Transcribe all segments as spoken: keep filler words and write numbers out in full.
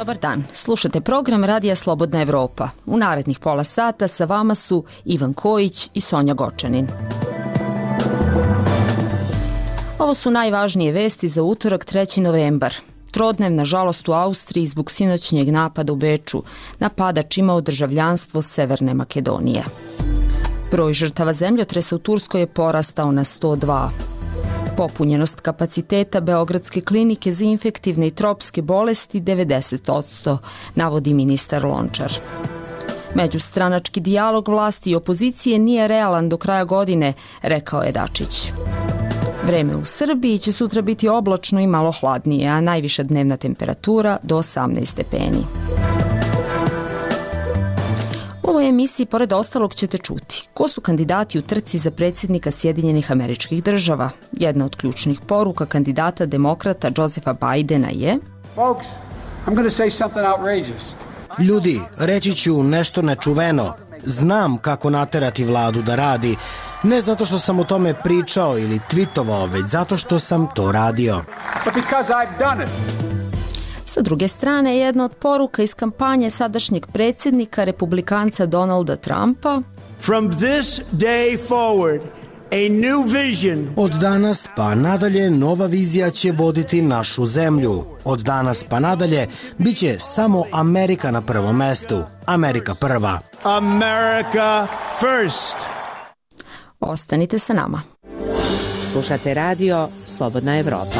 Dobar dan, slušate program Radija Slobodna Evropa. U narednih pola sata sa vama su Ivan Kojić i Sonja Gočanin. Ovo su najvažnije vesti za utorak treći novembar. Trodnevna žalost u Austriji zbog sinoćnjeg napada u Beču. Napadač imao državljanstvo Severne Makedonije. Broj žrtava zemljotresa u Turskoj je porastao na sto dva. Popunjenost kapaciteta Beogradske klinike za infektivne i tropske bolesti devedeset posto, navodi ministar Lončar. Međustranački dijalog vlasti i opozicije nije realan do kraja godine, rekao je Dačić. Vreme u Srbiji će sutra biti oblačno i malo hladnije, a najviša dnevna temperatura do osamnaest stepeni. U ovoj emisiji, pored ostalog, ćete čuti ko su kandidati u trci za predsjednika Sjedinjenih Američkih Država. Jedna od ključnih poruka kandidata demokrata Josefa Bidena je: Folks, I'm going to say something outrageous. Ljudi, reći ću nešto nečuveno. Znam kako naterati vladu da radi, ne zato što sam o tome pričao ili twitovao, već zato što sam to radio. But because I've done it. Sa druge strane, jedna od poruka iz kampanje sadašnjeg predsjednika republikanca Donalda Trumpa: From this day forward, a new vision. Od danas pa nadalje nova vizija će voditi našu zemlju. Od danas pa nadalje biće samo Amerika na prvom mestu. Amerika prva. America first. Ostanite sa nama. Slušate radio Slobodna Evropa.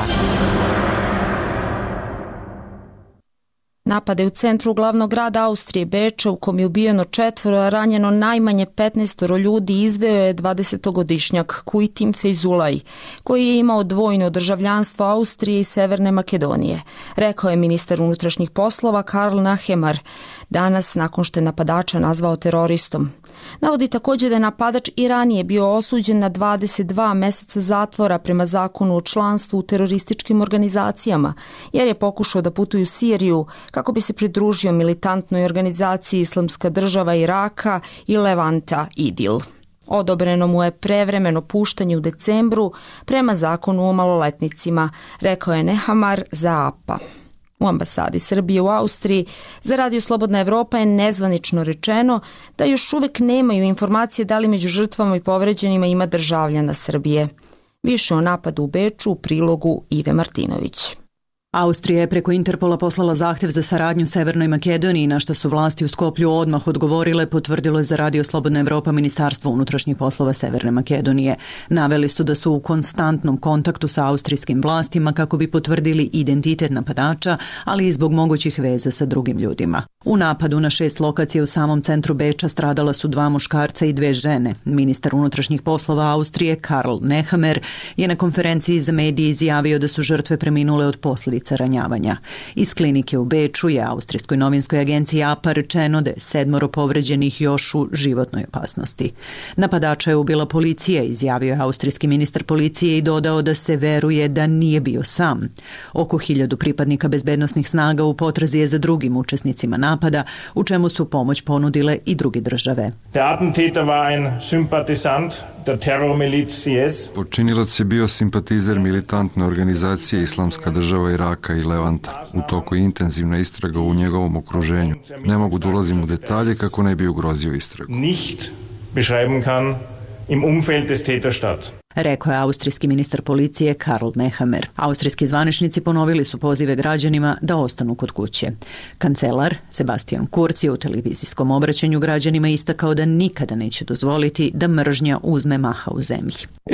Napade u centru glavnog grada Austrije, Beča, u kom je ubijeno četvoro, a ranjeno najmanje petnaestoro ljudi, izveo je dvadesetogodišnjak Kujtim Fejzulaj, koji je imao dvojno državljanstvo Austrije i Severne Makedonije, rekao je ministar unutrašnjih poslova Karl Nehammer danas nakon što je napadača nazvao teroristom. Navodi također da je napadač i ranije bio osuđen na dvadeset dva meseca zatvora prema zakonu o članstvu u terorističkim organizacijama, jer je pokušao da putuje u Siriju kako bi se pridružio militantnoj organizaciji Islamska država Iraka i Levanta Idil. Odobreno mu je prevremeno puštanje u decembru prema zakonu o maloletnicima, rekao je Nehammer za A P A. U ambasadi Srbije u Austriji za Radio Slobodna Evropa je nezvanično rečeno da još uvek nemaju informacije da li među žrtvama i povređenima ima državljana Srbije. Više o napadu u Beču u prilogu Ive Martinović. Austrija je preko Interpola poslala zahtjev za saradnju Severnoj Makedoniji, na što su vlasti u Skoplju odmah odgovorile, potvrdilo je za Radio Slobodna Evropa Ministarstvo unutrašnjih poslova Severne Makedonije. Naveli su da su u konstantnom kontaktu sa austrijskim vlastima kako bi potvrdili identitet napadača, ali i zbog mogućih veza sa drugim ljudima. U napadu na šest lokacija u samom centru Beča stradala su dva muškarca i dve žene. Ministar unutrašnjih poslova Austrije Karl Nehammer je na konferenciji za medije izjavio da su žrtve preminule od posljedica ranjavanja. Iz klinike u Beču je austrijskoj novinskoj agenciji A P A rečeno da je sedmoro povređenih još u životnoj opasnosti. Napadača je ubila policija, izjavio je austrijski ministar policije i dodao da se veruje da nije bio sam. Oko hiljadu pripadnika bezbednosnih snaga u potrazi je za drugim učesnicima napada, u čemu su pomoć ponudile i druge države. Der Attentäter war ein Sympathisant der Terrormiliz C S. Počinilac je bio simpatizer militantne organizacije Islamska država Iraka i Levanta. U toku je intenzivna istraga u njegovom okruženju. Ne mogu da ulazim u detalje kako ne bi ugrozio istragu. Nicht beschreiben kann im Umfeld des Täterstadt. Rekao je austrijski ministar policije Karl Nehammer. Austrijski zvaničnici ponovili su pozive građanima da ostanu kod kuće. Kancelar Sebastian Kurz je u televizijskom obraćanju građanima istakao da nikada neće dozvoliti da mržnja uzme maha u zemlji.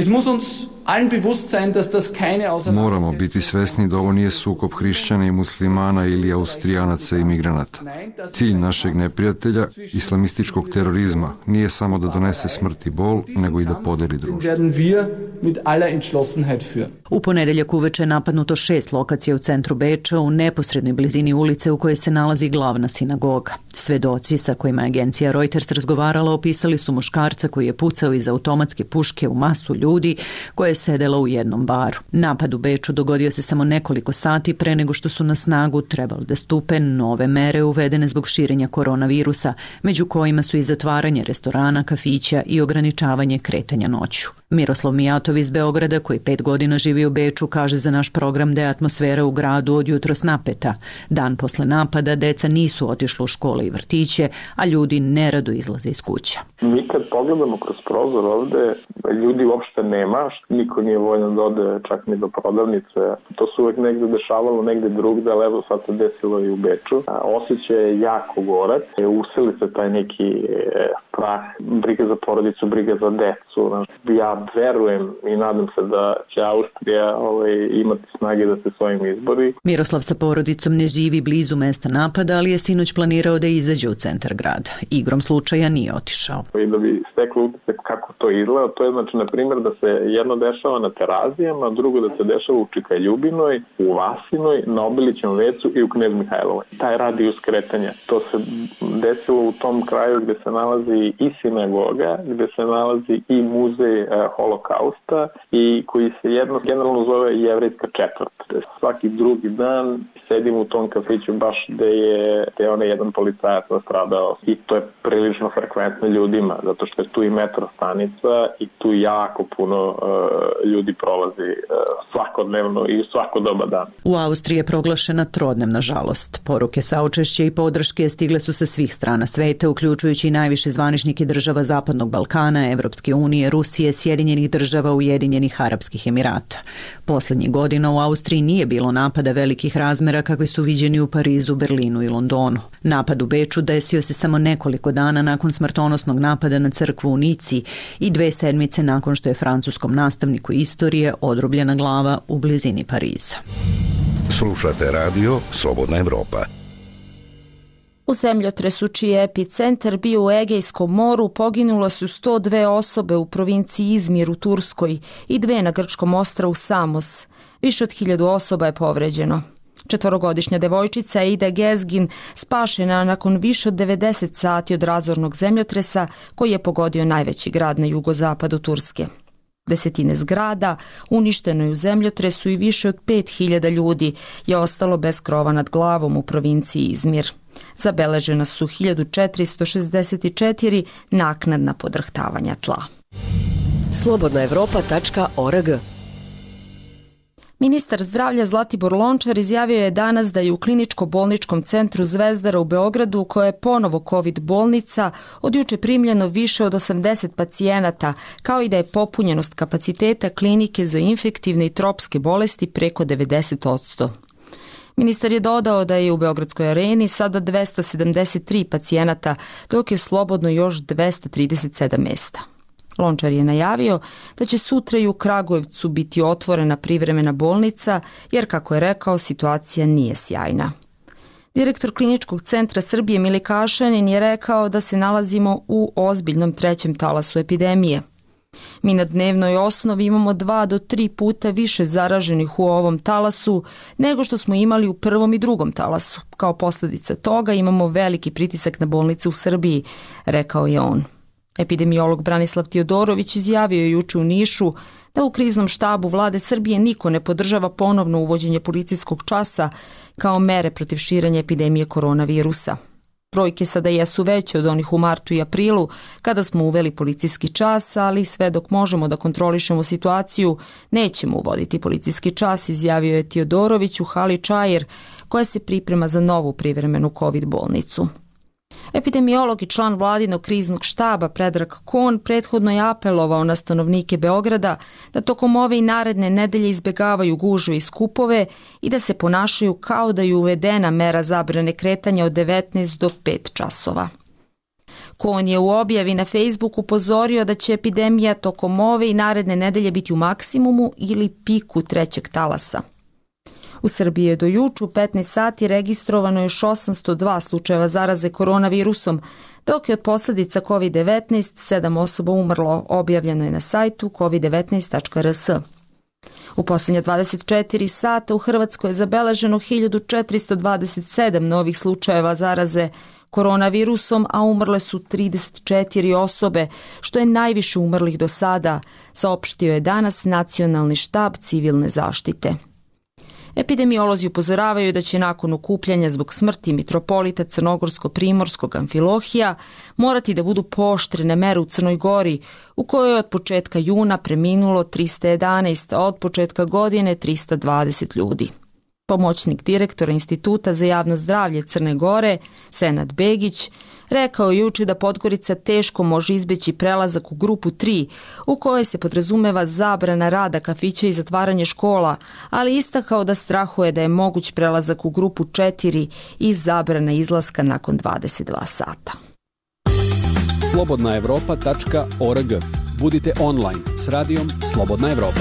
Moramo biti svesni da ovo nije sukob hrišćana i muslimana ili austrijanaca i migranata. Cilj našeg neprijatelja, islamističkog terorizma, nije samo da donese smrt i bol, nego i da podeli društvo. U ponedeljak uveče je napadnuto šest lokacija u centru Beča u neposrednoj blizini ulice u kojoj se nalazi glavna sinagoga. Svedoci sa kojima je agencija Reuters razgovarala opisali su muškarca koji je pucao iz automatske puške u masu ljudi koje je sedela u jednom baru. Napad u Beču dogodio se samo nekoliko sati pre nego što su na snagu trebali da stupe nove mere uvedene zbog širenja koronavirusa, među kojima su i zatvaranje restorana, kafića i ograničavanje kretanja noću. Miroslav Mijatov iz Beograda, koji pet godina živi u Beču, kaže za naš program da je atmosfera u gradu od jutros napeta. Dan posle napada deca nisu otišla u škole i vrtiće, a ljudi nerado izlaze iz kuća. Mi kad pogledamo kroz prozor ovde, ljudi uopšte nema, niko nije voljan da ode čak ni do prodavnice. To se uvek negde dešavalo, negde drugde, ali evo sad se desilo i u Beču. Osjećaj je jako gorak, useli se taj neki strah, briga za porodicu, briga za decu. Ja verujem i nadam se da će Austrija ovaj, imati snage da se s ovim izbori. Miroslav sa porodicom ne živi blizu mesta napada, ali je sinoć planirao da izađe u centar grada. Igrom slučaja nije otišao. I da bi steklo utisak kako to izgleda, to je znači, na primjer, da se jedno dešava na Terazijama, drugo da se dešava u Čikaljubinoj, u Vasinoj, na Obilićem vecu i u Knez Mihajlovoj. Taj radijus kretanja. To se desilo u tom kraju gde se nalazi i sinagoga, gde se nalazi i muzej e, holokausta i koji se jedno generalno zove jevrejska četvrt. Svaki drugi dan sedim u tom kafiću baš gde je, gde je onaj jedan policajac nastradao i to je prilično frekventno ljudima, zato što je tu i metro stanica i tu jako puno uh, ljudi prolazi uh, svakodnevno i u svako doba dana. U Austriji je proglašena trodnevna žalost. Poruke saučešća i podrške stigle su sa svih strana sveta, uključujući i najviše zvaničnike država Zapadnog Balkana, Evropske unije, Rusije, Sjedinjenih država, Ujedinjenih Arapskih Emirata. Poslednjih godina u Austriji nije bilo napada velikih razmera kakvi su viđeni u Parizu, Berlinu i Londonu. Napad u Beču desio se samo nekoliko dana nakon smrtonosnog napada na crkvu u Nici i dve sedmice nakon što je francuskom nastavniku istorije odrubljena glava u blizini Pariza. Slušate radio Slobodna Evropa. U zemljotresu čiji je epicentar bio u Egejskom moru poginulo su sto dve osobe u provinciji Izmir u Turskoj i dve na grčkom ostrvu Samos. Više od hiljadu osoba je povređeno. Četvorogodišnja devojčica Ida Gezgin spašena nakon više od devedeset sati od razornog zemljotresa koji je pogodio najveći grad na jugozapadu Turske. Desetine zgrada uništeno je u zemljotresu i više od pet hiljada ljudi je ostalo bez krova nad glavom u provinciji Izmir. Zabeležena su hiljadu četiristo šezdeset četiri naknadna podrhtavanja tla. slobodna evropa tačka org. Ministar zdravlja Zlatibor Lončar izjavio je danas da je u kliničko-bolničkom centru Zvezdara u Beogradu, koja je ponovo COVID bolnica, od juče primljeno više od osamdeset pacijenata, kao i da je popunjenost kapaciteta klinike za infektivne i tropske bolesti preko devedeset posto. Ministar je dodao da je u Beogradskoj areni sada dvesta sedamdeset tri pacijenata, dok je slobodno još dvesta trideset sedam mesta. Lončar je najavio da će sutra i u Kragujevcu biti otvorena privremena bolnica, jer, kako je rekao, situacija nije sjajna. Direktor Kliničkog centra Srbije Milikašanin je rekao da se nalazimo u ozbiljnom trećem talasu epidemije. Mi na dnevnoj osnovi imamo dva do tri puta više zaraženih u ovom talasu nego što smo imali u prvom i drugom talasu. Kao posljedica toga imamo veliki pritisak na bolnice u Srbiji, rekao je on. Epidemiolog Branislav Tiodorović izjavio je juče u Nišu da u kriznom štabu vlade Srbije niko ne podržava ponovno uvođenje policijskog časa kao mere protiv širenja epidemije koronavirusa. Brojke sada jesu veće od onih u martu i aprilu kada smo uveli policijski čas, ali sve dok možemo da kontrolišemo situaciju nećemo uvoditi policijski čas, izjavio je Tiodorović u hali Čair koja se priprema za novu privremenu COVID bolnicu. Epidemiolog i član vladinog kriznog štaba Predrag Kon prethodno je apelovao na stanovnike Beograda da tokom ove i naredne nedelje izbegavaju gužve i skupove i da se ponašaju kao da je uvedena mera zabrane kretanja od devetnaest do pet časova. Kon je u objavi na Facebooku upozorio da će epidemija tokom ove i naredne nedelje biti u maksimumu ili piku trećeg talasa. U Srbiji je do juče u petnaest sati registrovano još osamsto dva slučajeva zaraze koronavirusom, dok je od posljedica kovid devetnaest sedam osoba umrlo, objavljeno je na sajtu covid devetnaest tačka r s. U posljednje dvadeset četiri sata u Hrvatskoj je zabeleženo hiljadu četiristo dvadeset sedam novih slučajeva zaraze koronavirusom, a umrle su trideset četiri osobe, što je najviše umrlih do sada, saopštio je danas Nacionalni štab civilne zaštite. Epidemiolozi upozoravaju da će nakon okupljanja zbog smrti mitropolita crnogorsko-primorskog Amfilohija morati da budu pooštrene mere u Crnoj Gori, u kojoj je od početka juna preminulo trista jedanaest, a od početka godine trista dvadeset ljudi. Pomoćnik direktora Instituta za javno zdravlje Crne Gore, Senad Begić, rekao je juče da Podgorica teško može izbeći prelazak u grupu tri, u kojoj se podrazumeva zabrana rada kafića i zatvaranje škola, ali istakao da strahuje da je moguć prelazak u grupu četiri i zabrana izlaska nakon dvadeset dva sata. slobodna evropa tačka org. Budite online s radijom Slobodna Evropa.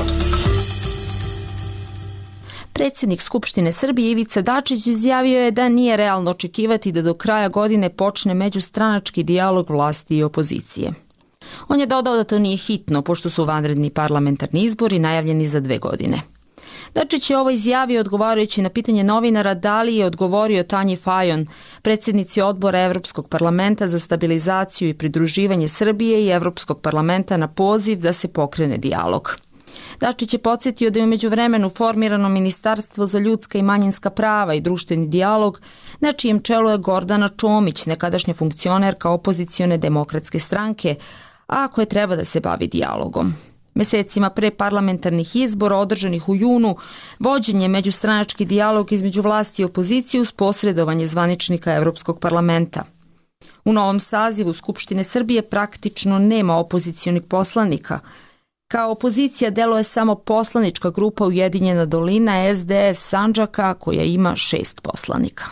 Predsjednik Skupštine Srbije Ivica Dačić izjavio je da nije realno očekivati da do kraja godine počne međustranački dijalog vlasti i opozicije. On je dodao da to nije hitno, pošto su vanredni parlamentarni izbori najavljeni za dve godine. Dačić je ovo izjavio odgovarajući na pitanje novinara da li je odgovorio Tanji Fajon, predsjednici odbora Evropskog parlamenta za stabilizaciju i pridruživanje Srbije i Evropskog parlamenta na poziv da se pokrene dijalog. Dačić je podsjetio da je u međuvremenu formirano Ministarstvo za ljudska i manjinska prava i društveni dijalog, na čijem čelu je Gordana Čomić, nekadašnja funkcionerka opozicione demokratske stranke, a koja treba da se bavi dijalogom. Mesecima pre parlamentarnih izbora održanih u junu, vođen je međustranački dijalog između vlasti i opozicije uz posredovanje zvaničnika Evropskog parlamenta. U novom sazivu Skupštine Srbije praktično nema opozicionih poslanika. Kao opozicija deluje samo poslanička grupa Ujedinjena dolina S D S Sandžaka, koja ima šest poslanika.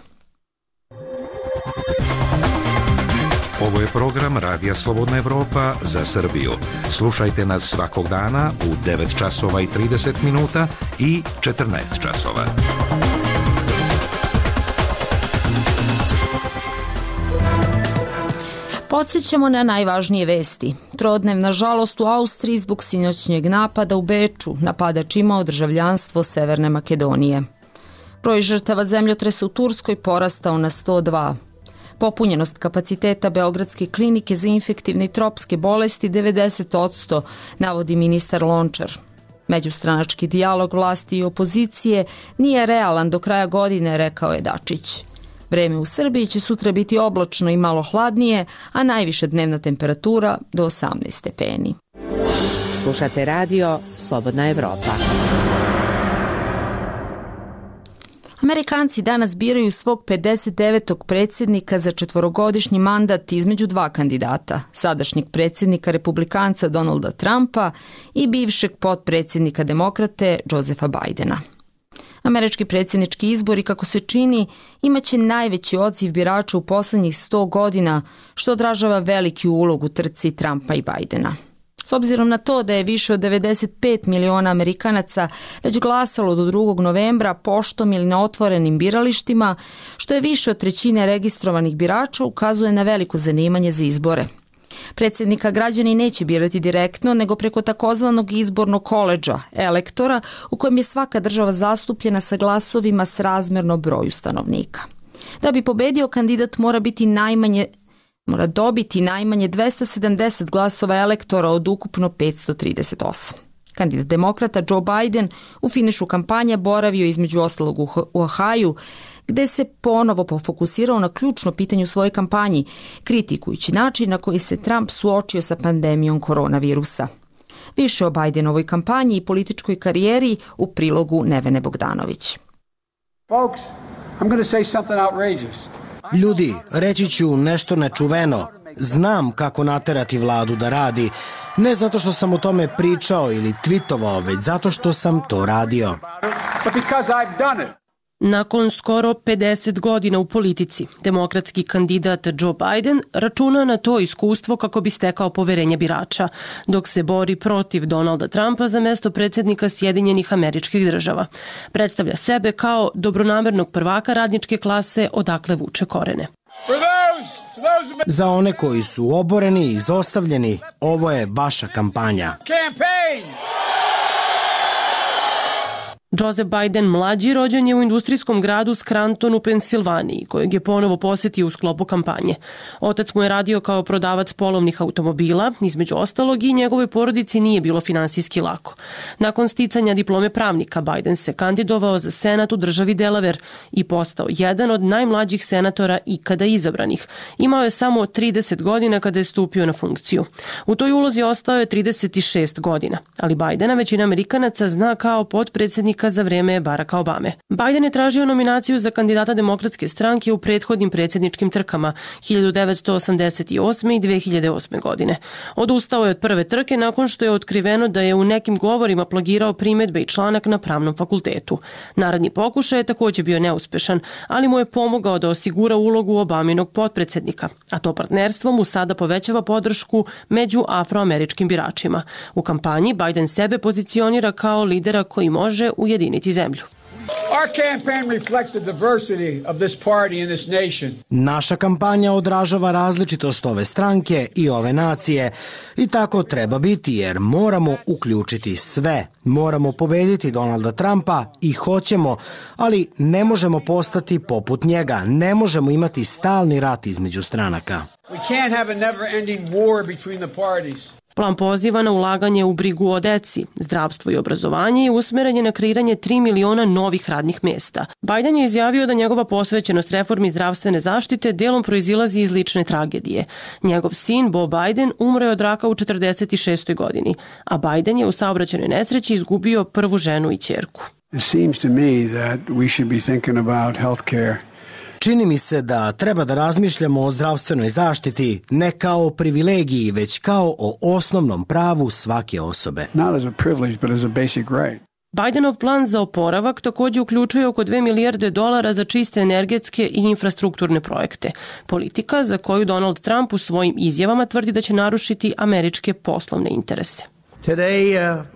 Ovo je program Radija Slobodna Evropa za Srbiju. Slušajte nas svakog dana u devet časova i trideset minuta i četrnaest časova. Podsjećamo na najvažnije vesti. Trodnevna žalost u Austriji zbog sinoćnjeg napada u Beču. Napadač imao državljanstvo Severne Makedonije. Broj žrtava zemljotresa u Turskoj porastao na sto dva. Popunjenost kapaciteta Beogradske klinike za infektivne i tropske bolesti devedeset posto, navodi ministar Lončar. Međustranački dijalog vlasti i opozicije nije realan do kraja godine, rekao je Dačić. Vreme u Srbiji će sutra biti oblačno i malo hladnije, a najviša dnevna temperatura do osamnaest stepeni. Slušate radio Slobodna Evropa. Amerikanci danas biraju svog pedeset devetog predsjednika za četvorogodišnji mandat između dva kandidata, sadašnjeg predsjednika republikanca Donalda Trumpa i bivšeg potpredsjednika demokrate Josefa Bajdena. Američki predsjednički izbori, kako se čini, imaće najveći odziv birača u poslednjih sto godina, što odražava veliki ulog u trci Trumpa i Bajdena. S obzirom na to da je više od devedeset pet miliona Amerikanaca već glasalo do drugog novembra poštom ili na otvorenim biralištima, što je više od trećine registrovanih birača, ukazuje na veliko zanimanje za izbore. Predsjednika građani neće birati direktno, nego preko takozvanog izbornog koledža, elektora, u kojem je svaka država zastupljena sa glasovima s razmerno broju stanovnika. Da bi pobedio, kandidat mora biti najmanje mora dobiti najmanje dvesta sedamdeset glasova elektora od ukupno petsto trideset osam. Kandidat demokrata Joe Biden u finišu kampanje boravio između ostalog u Ohaju, gde se ponovo pofokusirao na ključno pitanje u svojoj kampanji, kritikujući način na koji se Trump suočio sa pandemijom koronavirusa. Više o Bidenovoj kampanji i političkoj karijeri u prilogu Nevene Bogdanović. Folks, I'm going to say something outrageous. Ljudi, reći ću nešto nečuveno. Znam kako naterati vladu da radi, ne zato što sam o tome pričao ili tvitovao, već zato što sam to radio. But because I've done it. Nakon skoro pedeset godina u politici, demokratski kandidat Joe Biden računa na to iskustvo kako bi stekao poverenje birača, dok se bori protiv Donalda Trumpa za mesto predsjednika Sjedinjenih Američkih Država. Predstavlja sebe kao dobronamernog prvaka radničke klase odakle vuče korene. Za one koji su oboreni i izostavljeni, ovo je vaša kampanja. Joseph Biden mlađi rođen je u industrijskom gradu Scranton u Pensilvaniji, kojeg je ponovo posetio u sklopu kampanje. Otac mu je radio kao prodavac polovnih automobila, između ostalog i njegovoj porodici nije bilo finansijski lako. Nakon sticanja diplome pravnika, Biden se kandidovao za senat u državi Delaware i postao jedan od najmlađih senatora ikada izabranih. Imao je samo trideset godina kada je stupio na funkciju. U toj ulozi ostao je trideset šest godina, ali Bidena većina Amerikanaca zna kao potpredsjednik za vreme Baracka Obame. Biden je tražio nominaciju za kandidata Demokratske stranke u prethodnim predsjedničkim trkama hiljadu devetsto osamdeset osme i dve hiljade osme. godine. Odustao je od prve trke nakon što je otkriveno da je u nekim govorima plagirao primedbe i članak na pravnom fakultetu. Naredni pokušaj je također bio neuspešan, ali mu je pomogao da osigura ulogu Obaminog potpredsjednika, a to partnerstvo mu sada povećava podršku među afroameričkim biračima. U kampanji Biden sebe pozicionira kao lidera koji može ujediniti zemlju. Naša kampanja odražava različitost ove stranke i ove nacije i tako treba biti jer moramo uključiti sve. Moramo pobediti Donalda Trumpa i hoćemo, ali ne možemo postati poput njega. Ne možemo imati stalni rat između stranaka. Plan poziva na ulaganje u brigu o deci, zdravstvo i obrazovanje i usmeren je na kreiranje tri miliona novih radnih mesta. Biden je izjavio da njegova posvećenost reformi zdravstvene zaštite delom proizilazi iz lične tragedije. Njegov sin, Bo Biden, umro je od raka u četrdeset šestoj godini, a Biden je u saobraćajnoj nesreći izgubio prvu ženu i ćerku. It seems to me that we should be thinking about healthcare. Čini mi se da treba da razmišljamo o zdravstvenoj zaštiti ne kao o privilegiji, već kao o osnovnom pravu svake osobe. Not as a privilege, but as a basic right. Bidenov plan za oporavak također uključuje oko dve milijarde dolara za čiste energetske i infrastrukturne projekte. Politika za koju Donald Trump u svojim izjavama tvrdi da će narušiti američke poslovne interese. Today, uh...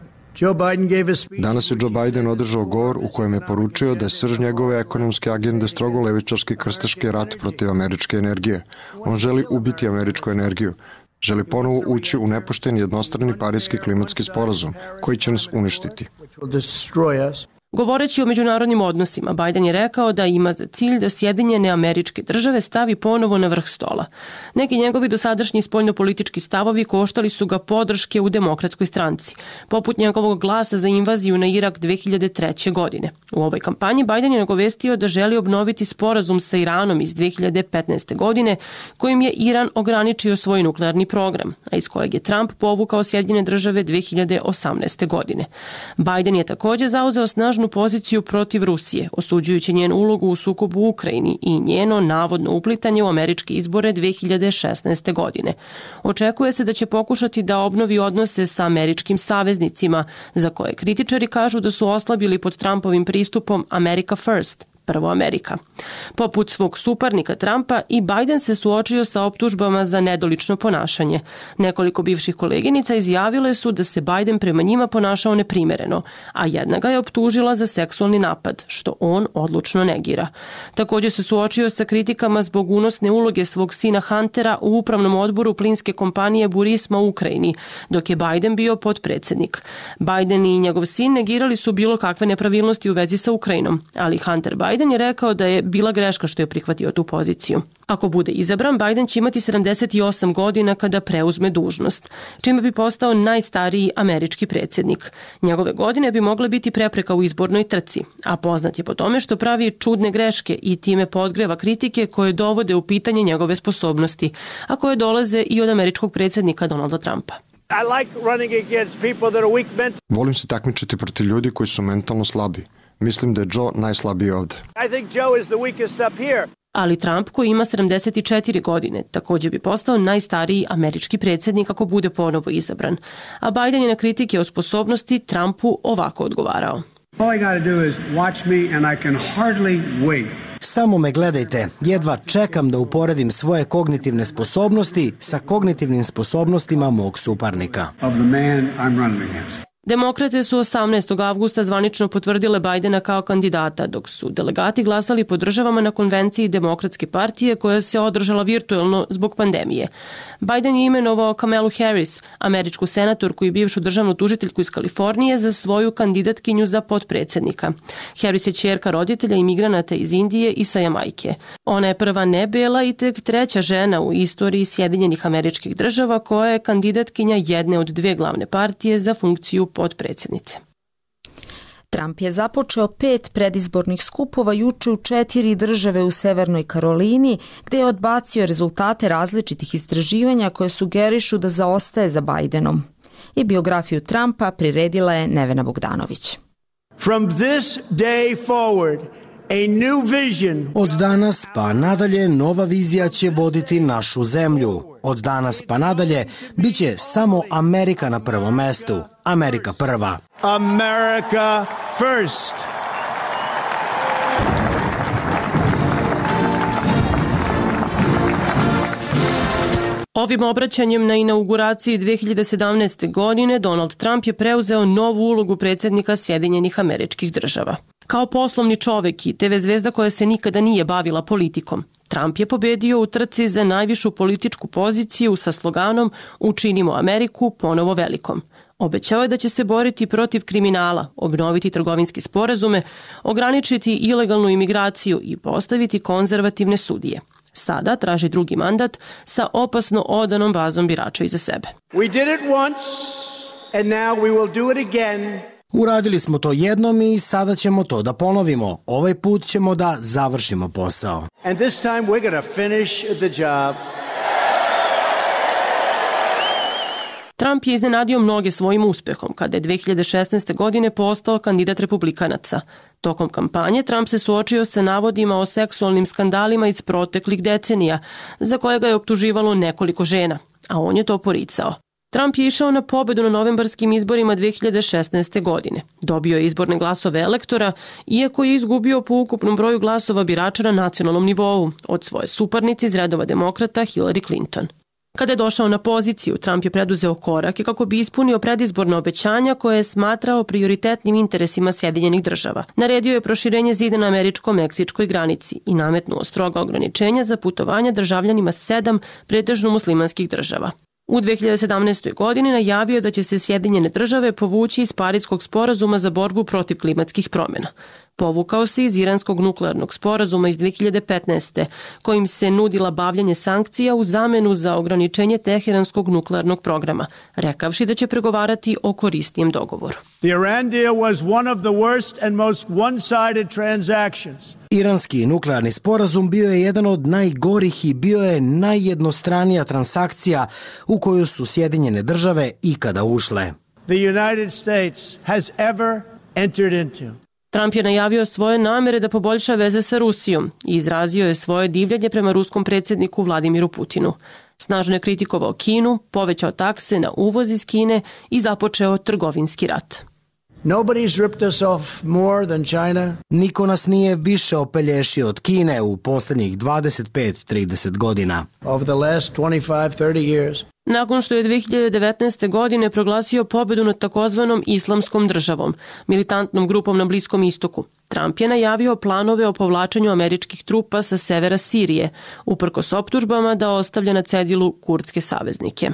Danas je Joe Biden održao govor u kojem je poručio da je srž njegove ekonomske agende strogo levičarski krstaški rat protiv američke energije. On želi ubiti američku energiju. Želi ponovo ući u nepošten jednostrani parijski klimatski sporazum koji će nas uništiti. Govoreći o međunarodnim odnosima, Biden je rekao da ima za cilj da Sjedinjene Američke Države stavi ponovo na vrh stola. Neki njegovi dosadašnji spoljnopolitički stavovi koštali su ga podrške u Demokratskoj stranci, poput njegovog glasa za invaziju na Irak dve hiljade treće. godine. U ovoj kampanji Biden je nagovestio da želi obnoviti sporazum sa Iranom iz dve hiljade petnaeste. godine, kojim je Iran ograničio svoj nuklearni program, a iz kojeg je Trump povukao Sjedinjene Države dve hiljade osamnaeste. godine. Biden je također zauzeo snažnu poziciju protiv Rusije, osuđujući njenu ulogu u sukobu u Ukrajini i njeno navodno uplitanje u američke izbore dve hiljade šesnaeste. godine. Očekuje se da će pokušati da obnovi odnose sa američkim saveznicima, za koje kritičari kažu da su oslabili pod Trumpovim pristupom America First, prvo Amerika. Poput svog suparnika Trumpa i Biden se suočio sa optužbama za nedolično ponašanje. Nekoliko bivših koleginica izjavile su da se Biden prema njima ponašao neprimereno, a jedna ga je optužila za seksualni napad, što on odlučno negira. Također se suočio sa kritikama zbog unosne uloge svog sina Huntera u upravnom odboru plinske kompanije Burisma u Ukrajini, dok je Biden bio potpredsjednik. Biden i njegov sin negirali su bilo kakve nepravilnosti u vezi sa Ukrajinom, ali Hunter Biden Biden je rekao da je bila greška što je prihvatio tu poziciju. Ako bude izabran, Biden će imati sedamdeset osam godina kada preuzme dužnost, čime bi postao najstariji američki predsjednik. Njegove godine bi mogle biti prepreka u izbornoj trci, a poznat je po tome što pravi čudne greške i time podgreva kritike koje dovode u pitanje njegove sposobnosti, a koje dolaze i od američkog predsjednika Donalda Trumpa. Volim se takmičiti protiv ljudi koji su mentalno slabi. Mislim da je Joe najslabiji ovde. Ali Trump, koji ima sedamdeset četiri godine, također bi postao najstariji američki predsjednik ako bude ponovo izabran. A Biden je na kritike o sposobnosti Trumpu ovako odgovarao. Samo me gledajte, jedva čekam da uporedim svoje kognitivne sposobnosti sa kognitivnim sposobnostima mog suparnika. Demokrate su osamnaestog avgusta zvanično potvrdile Bajdena kao kandidata, dok su delegati glasali po državama na konvenciji Demokratske partije koja se održala virtuelno zbog pandemije. Bajden je imenovao Kamalu Harris, američku senatorku i bivšu državnu tužiteljku iz Kalifornije, za svoju kandidatkinju za potpredsjednika. Harris je ćerka roditelja imigranata iz Indije i sa Jamajke. Ona je prva nebela i tek treća žena u istoriji Sjedinjenih Američkih Država koja je kandidatkinja jedne od dve glavne partije za funkciju potpredsjednice. Trump je započeo pet predizbornih skupova juče u četiri države u Severnoj Karolini, gde je odbacio rezultate različitih istraživanja koje sugerišu da zaostaje za Bajdenom. I biografiju Trumpa priredila je Nevena Bogdanović. From this day forward, a new vision. Od danas pa nadalje nova vizija će voditi našu zemlju. Od danas pa nadalje biće samo Amerika na prvom mestu. Amerika prva. America first. Ovim obraćanjem na inauguraciji dve hiljade sedamnaeste. godine Donald Trump je preuzeo novu ulogu predsjednika Sjedinjenih Američkih Država. Kao poslovni čovek i te ve zvezda koja se nikada nije bavila politikom, Trump je pobedio u trci za najvišu političku poziciju sa sloganom "Učinimo Ameriku ponovo velikom". Obećao je da će se boriti protiv kriminala, obnoviti trgovinske sporazume, ograničiti ilegalnu imigraciju i postaviti konzervativne sudije. Sada traži drugi mandat sa opasno odanom bazom birača iza sebe. We did it once and now we will do it again. Uradili smo to jednom i sada ćemo to da ponovimo. Ovaj put ćemo da završimo posao. And this time we're going to finish the job. Trump je iznenadio mnoge svojim uspehom kada je dve hiljade šesnaeste. godine postao kandidat republikanaca. Tokom kampanje Trump se suočio sa navodima o seksualnim skandalima iz proteklih decenija, za koje ga je optuživalo nekoliko žena, a on je to poricao. Trump je išao na pobedu na novembarskim izborima dve hiljade šesnaeste. godine. Dobio je izborne glasove elektora, iako je izgubio po ukupnom broju glasova birača na nacionalnom nivou od svoje suparnice iz redova demokrata Hillary Clinton. Kada je došao na poziciju, Trump je preduzeo korake kako bi ispunio predizborna obećanja koje je smatrao prioritetnim interesima Sjedinjenih Država. Naredio je proširenje zida na američko-meksičkoj granici i nametnuo stroga ograničenja za putovanja državljanima sedam pretežno muslimanskih država. U dve hiljade sedamnaestoj. godini najavio da će se Sjedinjene Države povući iz Parijskog sporazuma za borbu protiv klimatskih promjena. Povukao se iz iranskog nuklearnog sporazuma iz dve hiljade petnaeste. kojim se nudila bavljanje sankcija u zamenu za ograničenje teheranskog nuklearnog programa, rekavši da će pregovarati o korisnijem dogovoru. The Iran deal was one of the worst and most one-sided transactions. Iranski nuklearni sporazum bio je jedan od najgorih i bio je najjednostranija transakcija u koju su Sjedinjene Države ikada ušle. The United States has ever entered into. Trump je najavio svoje namere da poboljša veze sa Rusijom i izrazio je svoje divljenje prema ruskom predsjedniku Vladimiru Putinu. Snažno je kritikovao Kinu, povećao takse na uvoz iz Kine i započeo trgovinski rat. Nobody's ripped us off more than China. Niko nas nije više opelješio od Kine u posljednjih dvadeset pet do trideset godina. Over the last twenty-five to thirty years. Nakon što je dve hiljade devetnaeste. godine proglasio pobedu nad takozvanom islamskom državom, militantnom grupom na Bliskom istoku, Trump je najavio planove o povlačenju američkih trupa sa severa Sirije, uprkos optužbama da ostavlja na cedilu kurdske saveznike.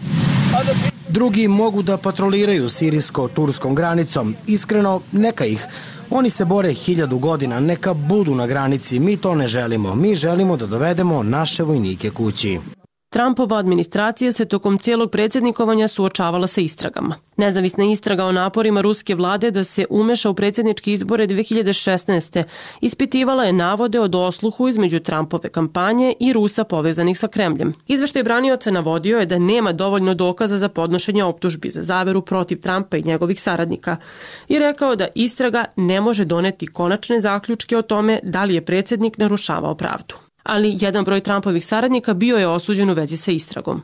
Drugi mogu da patroliraju sirijsko-turskom granicom. Iskreno, neka ih. Oni se bore hiljadu godina, neka budu na granici. Mi to ne želimo. Mi želimo da dovedemo naše vojnike kući. Trumpova administracija se tokom cijelog predsjednikovanja suočavala sa istragama. Nezavisna istraga o naporima ruske vlade da se umeša u predsjedničke izbore dve hiljade šesnaeste. ispitivala je navode o dosluhu između Trumpove kampanje i Rusa povezanih sa Kremljem. Izveštaj branioca navodio je da nema dovoljno dokaza za podnošenje optužbi za zaveru protiv Trumpa i njegovih saradnika i rekao da istraga ne može doneti konačne zaključke o tome da li je predsjednik narušavao pravdu. Ali jedan broj Trumpovih saradnika bio je osuđen u vezi sa istragom.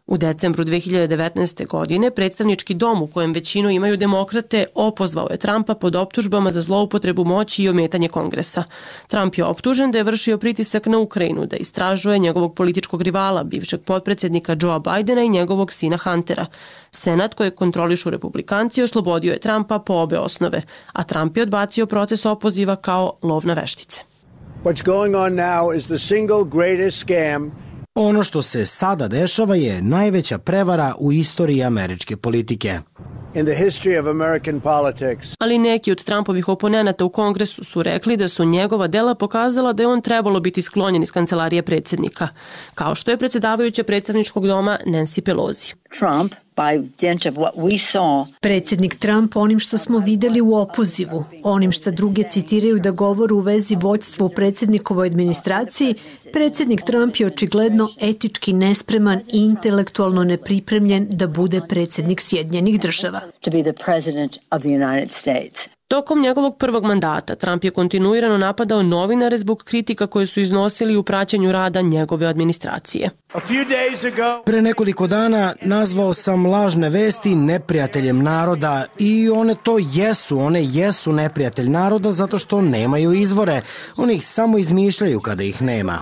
U decembru dve hiljade devetnaeste. godine predstavnički dom u kojem većinu imaju demokrate opozvao je Trumpa pod optužbama za zloupotrebu moći i ometanje Kongresa. Trump je optužen da je vršio pritisak na Ukrajinu, da istražuje njegovog političkog rivala, bivšeg potpredsjednika Joea Bidena i njegovog sina Huntera. Senat koji kontrolišu republikanci oslobodio je Trumpa po obe osnove, a Trump je odbacio proces opoziva kao lov na veštice. What's going on now is the single greatest scam. Ono što se sada dešava je najveća prevara u istoriji američke politike. In the history of American politics. Ali neki od Trumpovih oponenata u Kongresu su rekli da su njegova dela pokazala da je on trebalo biti sklonjen iz kancelarije predsjednika, kao što je predsjedavajuća predstavničkog doma Nancy Pelosi. Trump, by dint of what we saw. Predsjednik Trump onim što smo videli u opozivu, onim što druge citiraju da govoru u vezi vođstva u predsjednikovoj administraciji, predsjednik Trump je očigledno etički nespreman i intelektualno nepripremljen da bude predsjednik Sjedinjenih država. To be the president of the United States. Tokom njegovog prvog mandata Trump je kontinuirano napadao novinare zbog kritika koje su iznosili u praćenju rada njegove administracije. Pre nekoliko dana nazvao sam lažne vesti neprijateljem naroda i one to jesu, one jesu neprijatelj naroda zato što nemaju izvore. Oni ih samo izmišljaju kada ih nema.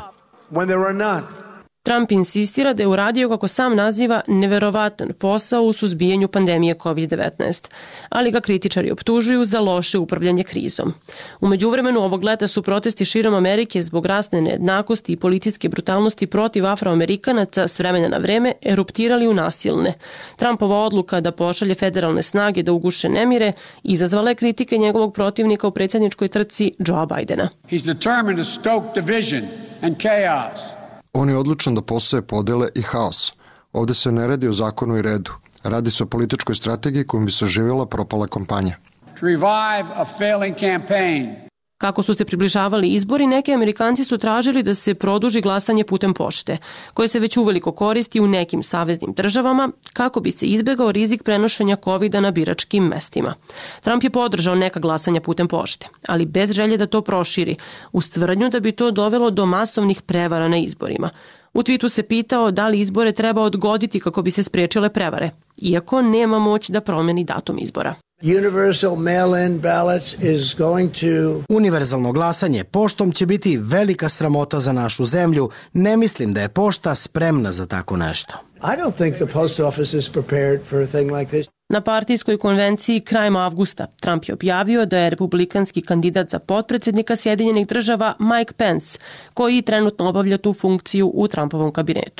Trump insistira da je uradio, kako sam naziva, neverovatan posao u suzbijanju pandemije kovid devetnaest, ali ga kritičari optužuju za loše upravljanje krizom. U međuvremenu ovog leta su protesti širom Amerike zbog rasne nejednakosti i policijske brutalnosti protiv Afroamerikanaca s vremena na vreme eruptirali u nasilne. Trumpova odluka da pošalje federalne snage da uguše nemire izazvala je kritike njegovog protivnika u predsjedničkoj trci Joea Bidena. He's determined to stoke division and chaos. On je odlučan da poseje podele i haos. Ovde se ne radi o zakonu i redu. Radi se o političkoj strategiji kojom bi se živjela propala kampanja. To revive a failing campaign. Kako su se približavali izbori, neki Amerikanci su tražili da se produži glasanje putem pošte, koje se već uveliko koristi u nekim saveznim državama, kako bi se izbegao rizik prenošenja kovida na biračkim mestima. Trump je podržao neka glasanja putem pošte, ali bez želje da to proširi, uz tvrdnju da bi to dovelo do masovnih prevara na izborima. U twitu se pitao da li izbore treba odgoditi kako bi se spriječile prevare, iako nema moć da promeni datum izbora. Universal mail-in ballots is going to... Univerzalno glasanje poštom će biti velika sramota za našu zemlju. Ne mislim da je pošta spremna za tako nešto. I don't think the post office is prepared for a thing like this. Na partijskoj konvenciji krajem avgusta Trump je objavio da je republikanski kandidat za potpredsjednika Sjedinjenih država Mike Pence, koji trenutno obavlja tu funkciju u Trumpovom kabinetu.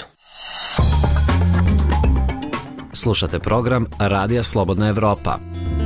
Slušate program Radija Slobodna Evropa.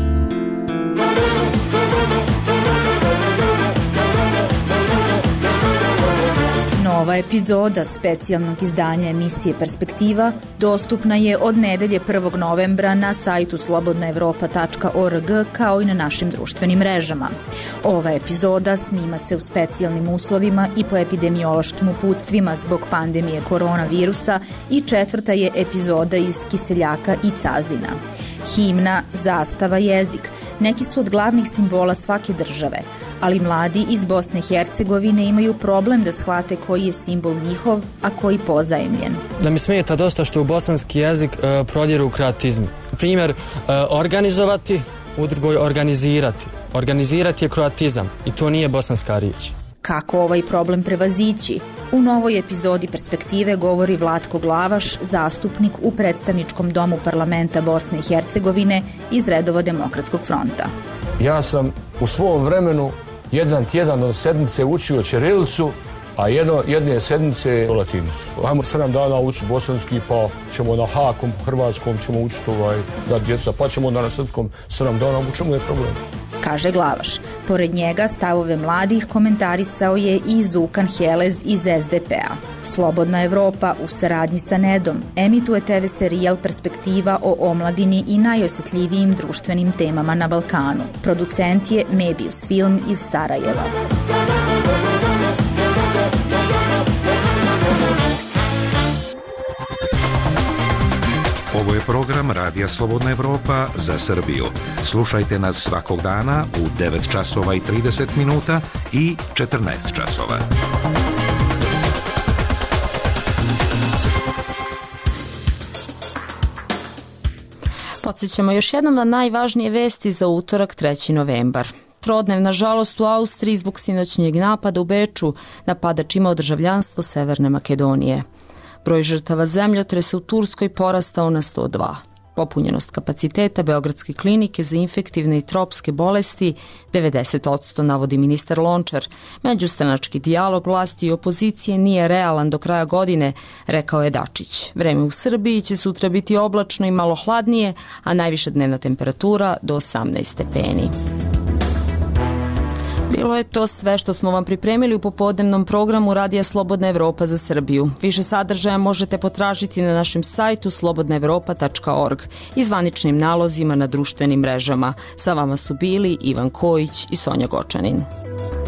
Nova epizoda specijalnog izdanja emisije Perspektiva dostupna je od nedelje prvog novembra na sajtu slobodna evropa tačka org kao i na našim društvenim mrežama. Ova epizoda snima se u specijalnim uslovima i po epidemiološkim uputstvima zbog pandemije koronavirusa i četvrta je epizoda iz Kiseljaka i Cazina. Himna, zastava, jezik neki su od glavnih simbola svake države, ali mladi iz Bosne i Hercegovine imaju problem da shvate koji je simbol njihov, a koji pozajemljen. Da mi smeta dosta što u bosanski jezik e, prodjeru kroatizmi. Primjer, e, organizovati, u drugoj organizirati. Organizirati je kroatizam i to nije bosanska riječ. Kako ovaj problem prevazići? U novoj epizodi Perspektive govori Vlatko Glavaš, zastupnik u predstavničkom domu parlamenta Bosne i Hercegovine iz redova Demokratskog fronta. Ja sam u svom vremenu jedan tjedan od sedmice učio ćirilicu, a jedno, jedne sedmice latinicu. Ajmo sedam dana učiti bosanski, pa ćemo na hakom, hrvatskom ćemo učiti ovaj, da djeca, pa ćemo onda na srpskom sedam dana, u čemu je problem? Kaže Glavaš. Pored njega stavove mladih komentarisao je i Zukan Helez iz es de pe a. Slobodna Evropa u saradnji sa Nedom emituje te ve serijal Perspektiva o omladini i najosjetljivijim društvenim temama na Balkanu. Producent je Mebius Film iz Sarajeva. Ovo je program Radija Slobodna Evropa za Srbiju. Slušajte nas svakog dana u devet časova i trideset minuta i četrnaest časova. Podsjećamo još jednom na najvažnije vesti za utorak treći novembar. Trodnevna žalost u Austriji zbog sinoćnjeg napada u Beču. Napadač imao državljanstvo Severne Makedonije. Broj žrtava zemljotresa u Turskoj porastao na sto dva. Popunjenost kapaciteta Beogradske klinike za infektivne i tropske bolesti devedeset posto, navodi ministar Lončar. Međustranački dijalog vlasti i opozicije nije realan do kraja godine, rekao je Dačić. Vreme u Srbiji će sutra biti oblačno i malo hladnije, a najviša dnevna temperatura do osamnaest stepeni. Bilo je to sve što smo vam pripremili u popodnevnom programu Radija Slobodna Evropa za Srbiju. Više sadržaja možete potražiti na našem sajtu slobodna evropa tačka org i zvaničnim nalozima na društvenim mrežama. Sa vama su bili Ivan Kojić i Sonja Gočanin.